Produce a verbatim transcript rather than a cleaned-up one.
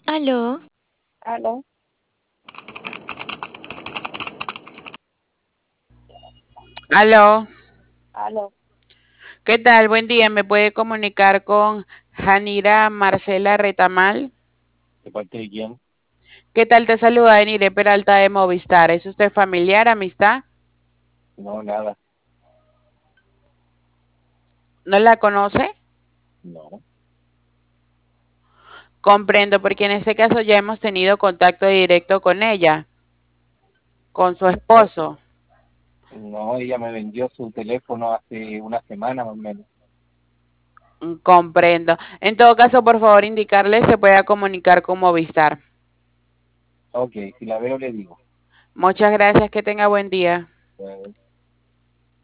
Aló, Aló, aló, aló. ¿qué tal? Buen día, ¿me puede comunicar con Janira Marcela Retamal? ¿De parte de quién? ¿Qué tal? Te saluda Enire Peralta de Movistar. ¿Es usted familiar, amistad? No, nada. ¿No la conoce? No. Comprendo, porque en este caso ya hemos tenido contacto directo con ella, con su No, esposo. no, ella me vendió su teléfono hace una semana más o menos. Mm, Comprendo. En todo caso, por favor, indicarle se pueda comunicar con Movistar. Ok, si la veo le digo. Muchas gracias, que tenga buen día. Bueno.